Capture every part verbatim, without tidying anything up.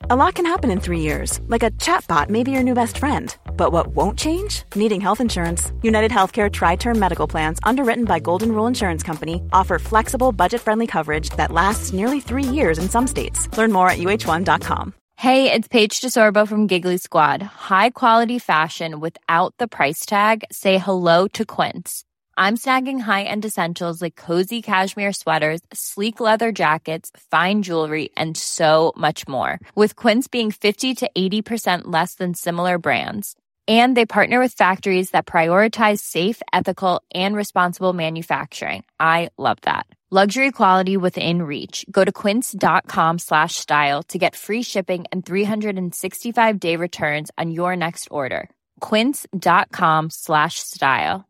A lot can happen in three years, like a chatbot may be your new best friend. But what won't change? Needing health insurance. United Healthcare Tri-Term Medical Plans, underwritten by Golden Rule Insurance Company, offer flexible, budget-friendly coverage that lasts nearly three years in some states. Learn more at U H one dot com. Hey, it's Paige DeSorbo from Giggly Squad. High quality fashion without the price tag. Say hello to Quince. I'm snagging high-end essentials like cozy cashmere sweaters, sleek leather jackets, fine jewelry, and so much more. With Quince being fifty to eighty percent less than similar brands. And they partner with factories that prioritize safe, ethical, and responsible manufacturing. I love that. Luxury quality within reach. Go to quince.com slash style to get free shipping and three sixty-five day returns on your next order. Quince.com slash style.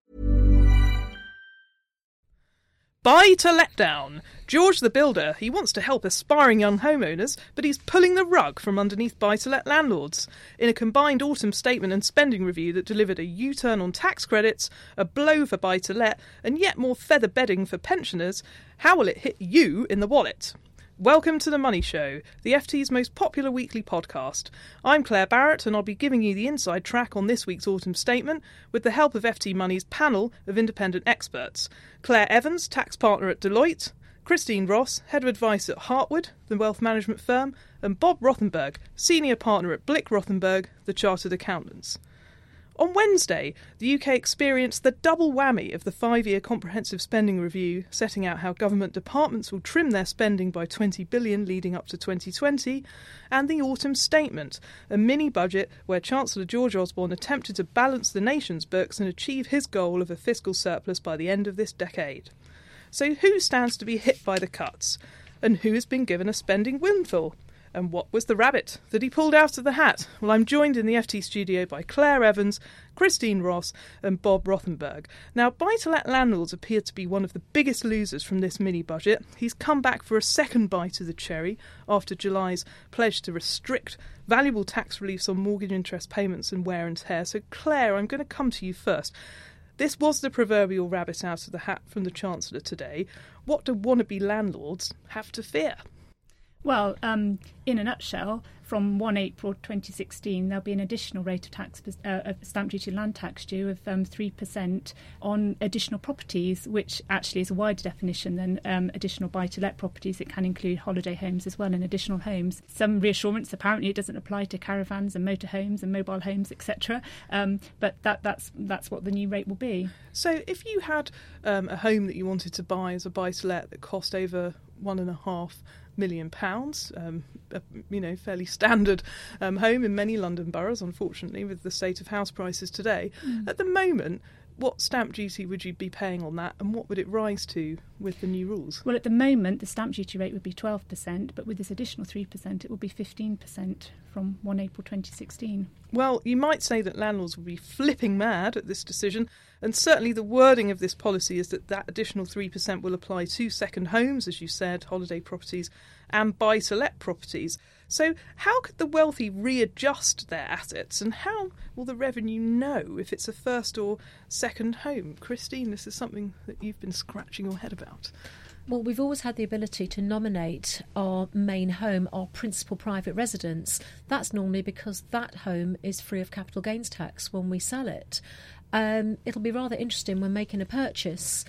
Buy to let down. George the Builder, he wants to help aspiring young homeowners, but he's pulling the rug from underneath buy-to-let landlords. In a combined autumn statement and spending review that delivered a U-turn on tax credits, a blow for buy-to-let, and yet more feather bedding for pensioners, how will it hit you in the wallet? Welcome to The Money Show, the F T's most popular weekly podcast. I'm Claire Barrett, and I'll be giving you the inside track on this week's autumn statement with the help of F T Money's panel of independent experts. Claire Evans, tax partner at Deloitte, Christine Ross, head of advice at Hartwood, the wealth management firm, and Bob Rothenberg, senior partner at Blick Rothenberg, the chartered accountants. On Wednesday, the U K experienced the double whammy of the five-year comprehensive spending review, setting out how government departments will trim their spending by twenty billion pounds leading up to twenty twenty, and the autumn statement, a mini-budget where Chancellor George Osborne attempted to balance the nation's books and achieve his goal of a fiscal surplus by the end of this decade. So who stands to be hit by the cuts? And who has been given a spending windfall? And what was the rabbit that he pulled out of the hat? Well, I'm joined in the F T studio by Claire Evans, Christine Ross and Bob Rothenberg. Now, buy-to-let landlords appear to be one of the biggest losers from this mini-budget. He's come back for a second bite of the cherry after July's pledge to restrict valuable tax reliefs on mortgage interest payments and wear and tear. So, Claire, I'm going to come to you first. This was the proverbial rabbit out of the hat from the Chancellor today. What do wannabe landlords have to fear? Well, um, in a nutshell, from the first of April twenty sixteen, there'll be an additional rate of tax, uh, of stamp duty land tax due of um, three percent on additional properties, which actually is a wider definition than um, additional buy-to-let properties. It can include holiday homes as well and additional homes. Some reassurance, apparently it doesn't apply to caravans and motorhomes and mobile homes, et cetera. Um, but that, that's that's what the new rate will be. So if you had um, a home that you wanted to buy as a buy-to-let that cost over one and a half million pounds, um, a, you know, fairly standard um, home in many London boroughs, unfortunately, with the state of house prices today. Mm. At the moment, what stamp duty would you be paying on that, and what would it rise to with the new rules? Well, at the moment, the stamp duty rate would be twelve percent, but with this additional three percent, it will be fifteen percent from the first of April twenty sixteen. Well, you might say that landlords will be flipping mad at this decision, and certainly the wording of this policy is that that additional three percent will apply to second homes, as you said, holiday properties, and buy-to-let properties. So how could the wealthy readjust their assets, and how will the revenue know if it's a first or second home? Christine, this is something that you've been scratching your head about. Well, we've always had the ability to nominate our main home, our principal private residence. That's normally because that home is free of capital gains tax when we sell it. Um, it'll be rather interesting when making a purchase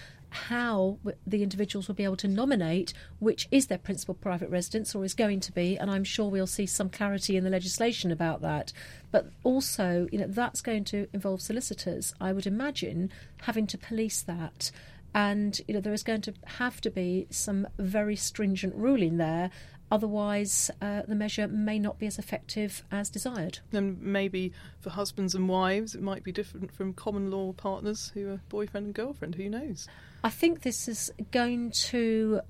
how the individuals will be able to nominate which is their principal private residence or is going to be, and I'm sure we'll see some clarity in the legislation about that. But also, you know, that's going to involve solicitors, I would imagine, having to police that. And, you know, there is going to have to be some very stringent ruling there. Otherwise, uh, the measure may not be as effective as desired. And maybe for husbands and wives, it might be different from common law partners who are boyfriend and girlfriend. Who knows? I think this is going to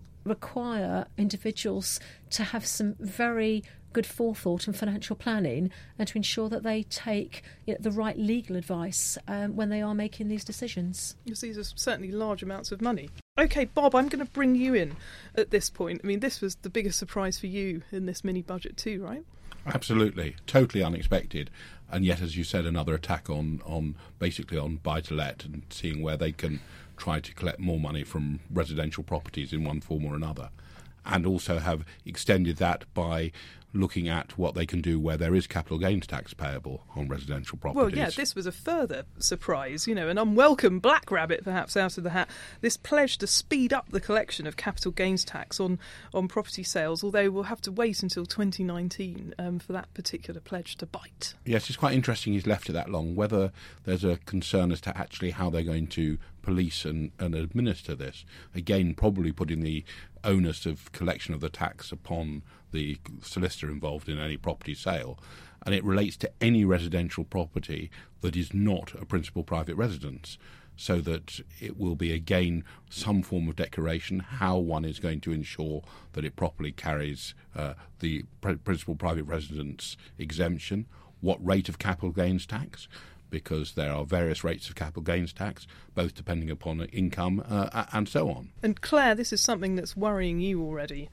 require individuals to have some very good forethought and financial planning, and to ensure that they take, you know, the right legal advice um, when they are making these decisions. Because these are certainly large amounts of money. OK, Bob, I'm going to bring you in at this point. I mean, this was the biggest surprise for you in this mini-budget too, right? Absolutely. Totally unexpected. And yet, as you said, another attack on, on basically on buy-to-let and seeing where they can try to collect more money from residential properties in one form or another. And also have extended that by looking at what they can do where there is capital gains tax payable on residential properties. Well, yeah, this was a further surprise, you know, an unwelcome black rabbit perhaps out of the hat. This pledge to speed up the collection of capital gains tax on, on property sales, although we'll have to wait until twenty nineteen um, for that particular pledge to bite. Yes, it's quite interesting he's left it that long. Whether there's a concern as to actually how they're going to police and, and administer this. Again, probably putting the onus of collection of the tax upon the solicitor involved in any property sale. And it relates to any residential property that is not a principal private residence, so that it will be, again, some form of declaration how one is going to ensure that it properly carries uh, the pr- principal private residence exemption, what rate of capital gains tax, because there are various rates of capital gains tax, both depending upon income uh, and so on. And Claire, this is something that's worrying you already.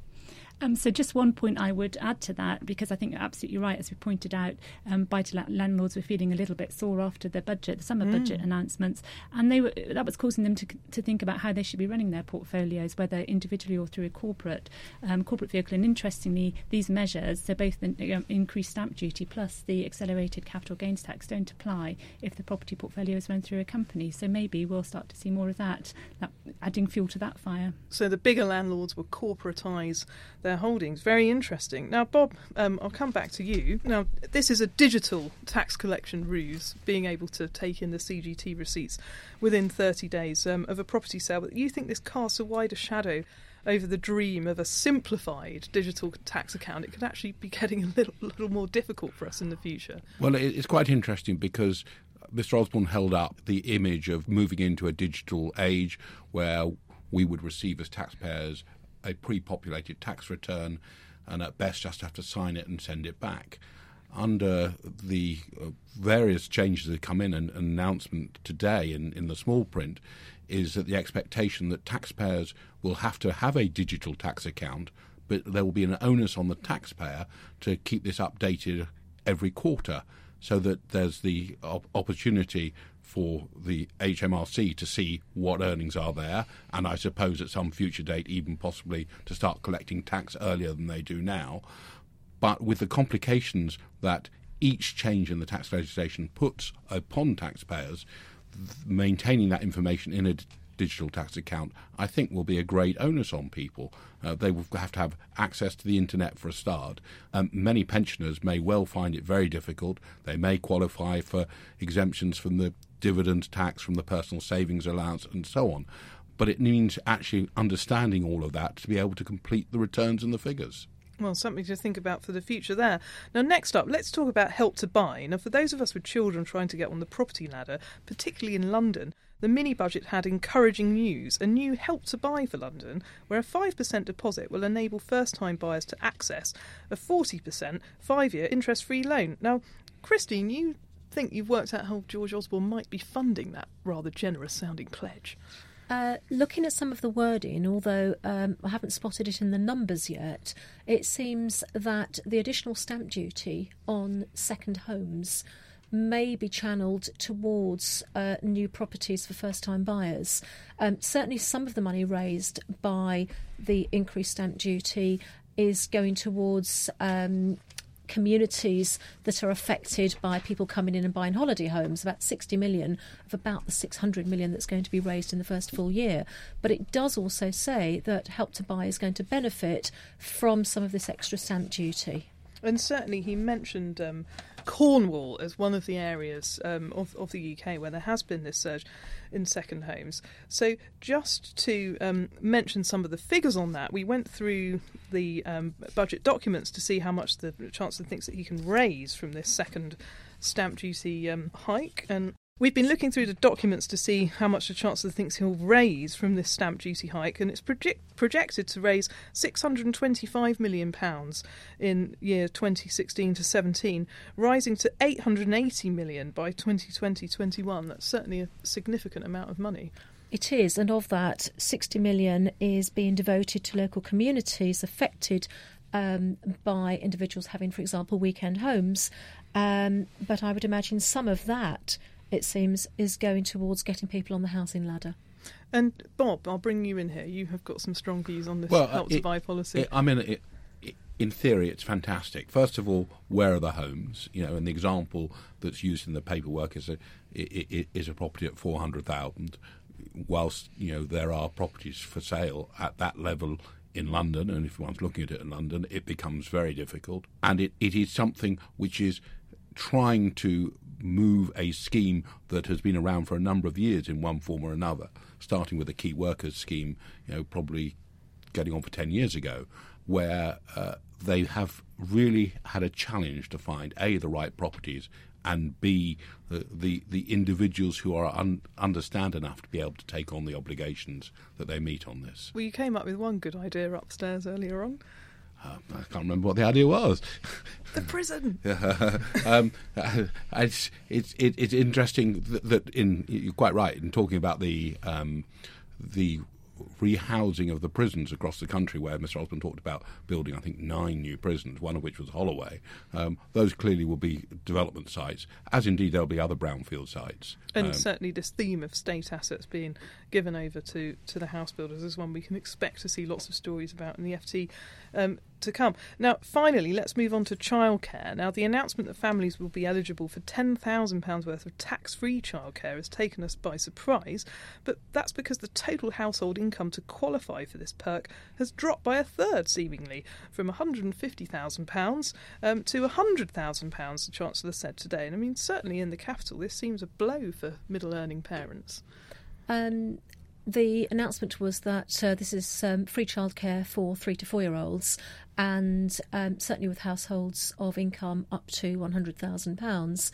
Um, so just one point I would add to that, because I think you're absolutely right, as we pointed out, um, buy-to-let landlords were feeling a little bit sore after the budget, the summer mm. budget announcements, and they were, that was causing them to to think about how they should be running their portfolios, whether individually or through a corporate um, corporate vehicle. And interestingly, these measures, so both the um, increased stamp duty plus the accelerated capital gains tax, don't apply if the property portfolio is run through a company. So maybe we'll start to see more of that, that adding fuel to that fire. So the bigger landlords will corporatise their holdings. Very interesting. Now, Bob, um, I'll come back to you. Now, this is a digital tax collection ruse, being able to take in the C G T receipts within thirty days um, of a property sale. But you think this casts a wider shadow over the dream of a simplified digital tax account? It could actually be getting a little, little more difficult for us in the future. Well, it's quite interesting because Mister Osborne held up the image of moving into a digital age where we would receive as taxpayers a pre-populated tax return and at best just have to sign it and send it back. Under the uh, various changes that come in, and an announcement today in, in the small print is that the expectation that taxpayers will have to have a digital tax account, but there will be an onus on the taxpayer to keep this updated every quarter, so that there's the op- opportunity for the H M R C to see what earnings are there, and I suppose at some future date even possibly to start collecting tax earlier than they do now. But with the complications that each change in the tax legislation puts upon taxpayers, th- maintaining that information in a d- digital tax account, I think, will be a great onus on people. Uh, they will have to have access to the internet for a start. Um, many pensioners may well find it very difficult. They may qualify for exemptions from the dividend tax, from the personal savings allowance, and so on. But it means actually understanding all of that to be able to complete the returns and the figures. Well, something to think about for the future there. Now, next up, let's talk about Help to Buy. Now, for those of us with children trying to get on the property ladder, particularly in London, the mini-budget had encouraging news, a new Help to Buy for London, where a five percent deposit will enable first-time buyers to access a forty percent five-year interest-free loan. Now, Christine, you think you've worked out how George Osborne might be funding that rather generous-sounding pledge? Uh, looking at some of the wording, although um, I haven't spotted it in the numbers yet, it seems that the additional stamp duty on second homes may be channelled towards uh, new properties for first-time buyers. Um, certainly some of the money raised by the increased stamp duty is going towards um, communities that are affected by people coming in and buying holiday homes, about sixty million of about the six hundred million that's going to be raised in the first full year. But it does also say that Help to Buy is going to benefit from some of this extra stamp duty. And certainly he mentioned um, Cornwall as one of the areas um, of, of the U K where there has been this surge in second homes. So just to um, mention some of the figures on that, we went through the um, budget documents to see how much the Chancellor thinks that he can raise from this second stamp duty um, hike. And we've been looking through the documents to see how much the Chancellor thinks he'll raise from this stamp duty hike, and it's project- projected to raise six hundred twenty-five million pounds in year twenty sixteen to seventeen, rising to eight hundred eighty million pounds by twenty twenty to twenty-one. That's certainly a significant amount of money. It is, and of that, sixty million is being devoted to local communities affected um, by individuals having, for example, weekend homes. Um, but I would imagine some of that, it seems, is going towards getting people on the housing ladder. And Bob, I'll bring you in here. You have got some strong views on this well, Help it, to Buy policy. It, I mean, it, it, in theory, it's fantastic. First of all, where are the homes? You know, and the example that's used in the paperwork is a is a property at four hundred thousand. Whilst you know there are properties for sale at that level in London, and if one's looking at it in London, it becomes very difficult. And it, it is something which is trying to move a scheme that has been around for a number of years in one form or another, starting with the key workers scheme, you know, probably getting on for ten years ago, where uh, they have really had a challenge to find A, the right properties, and B, the the, the individuals who are un- understand enough to be able to take on the obligations that they meet on this. Well, you came up with one good idea upstairs earlier on. Uh, I can't remember what the idea was. The prison. um, it's it's it, it's interesting that, that in you're quite right in talking about the um, the rehousing of the prisons across the country, where Mister Osborne talked about building, I think, nine new prisons, one of which was Holloway. Um, those clearly will be development sites, as indeed there'll be other brownfield sites. And um, certainly this theme of state assets being given over to, to the house builders is one we can expect to see lots of stories about in the F T um, to come. Now, finally, let's move on to childcare. Now, the announcement that families will be eligible for ten thousand pounds worth of tax-free childcare has taken us by surprise, but that's because the total household income to qualify for this perk has dropped by a third, seemingly, from one hundred fifty thousand pounds um, to one hundred thousand pounds, the Chancellor said today. And I mean, certainly in the capital, this seems a blow for middle-earning parents. Um, the announcement was that uh, this is um, free childcare for three to four-year-olds, and um, certainly with households of income up to one hundred thousand pounds.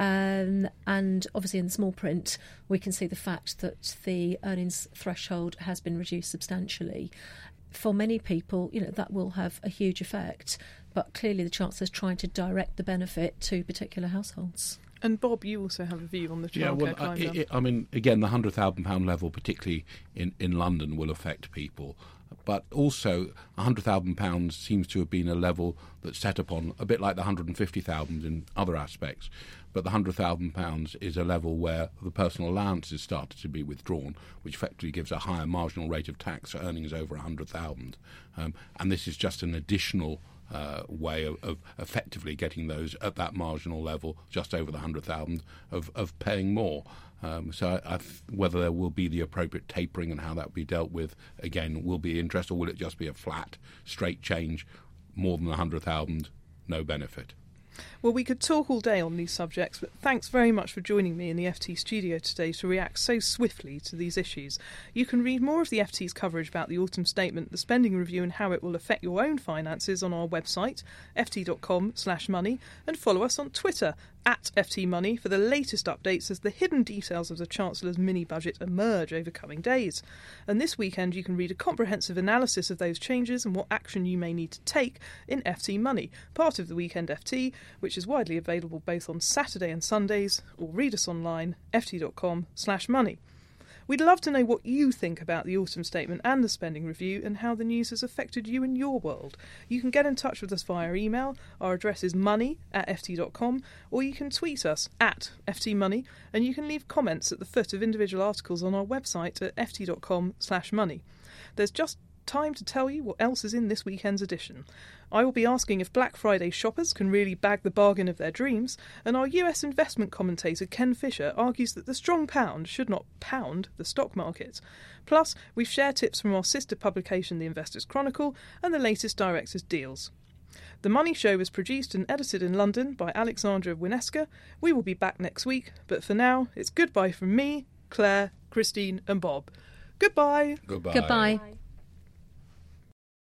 Um, and obviously in the small print, we can see the fact that the earnings threshold has been reduced substantially. For many people, you know, that will have a huge effect, but clearly the Chancellor is trying to direct the benefit to particular households. And Bob, you also have a view on the childcare yeah, well, climb I, down. it, I mean, again, the one hundred thousand pounds level, particularly in, in London, will affect people. But also, one hundred thousand pounds seems to have been a level that's set upon, a bit like the one hundred fifty thousand pounds in other aspects. But the one hundred thousand pounds is a level where the personal allowances started to be withdrawn, which effectively gives a higher marginal rate of tax for earnings over one hundred thousand pounds. Um, and this is just an additional Uh, way of, of effectively getting those at that marginal level, just over the one hundred thousand, of, of paying more. Um, so I, I th- whether there will be the appropriate tapering and how that will be dealt with, again, will be interesting, or will it just be a flat, straight change, more than one hundred thousand, no benefit? Well, we could talk all day on these subjects, but thanks very much for joining me in the F T studio today to react so swiftly to these issues. You can read more of the F T's coverage about the autumn statement, the spending review and how it will affect your own finances on our website, f t dot com slash money, and follow us on Twitter, at F T Money, for the latest updates as the hidden details of the Chancellor's mini-budget emerge over coming days. And this weekend you can read a comprehensive analysis of those changes and what action you may need to take in F T Money, part of the Weekend F T, which is widely available both on Saturday and Sundays, or read us online, f t dot com slash money. We'd love to know what you think about the autumn statement and the spending review and how the news has affected you in your world. You can get in touch with us via email. Our address is money at f t dot com, or you can tweet us at F T Money, and you can leave comments at the foot of individual articles on our website at f t dot com slash money. There's just time to tell you what else is in this weekend's edition. I will be asking if Black Friday shoppers can really bag the bargain of their dreams, and our U S investment commentator Ken Fisher argues that the strong pound should not pound the stock market. Plus, we share tips from our sister publication The Investors Chronicle and the latest directors' deals. The Money Show was produced and edited in London by Alexandra Wineska. We will be back next week, but for now, it's goodbye from me, Claire, Christine and Bob. Goodbye. Goodbye. Goodbye.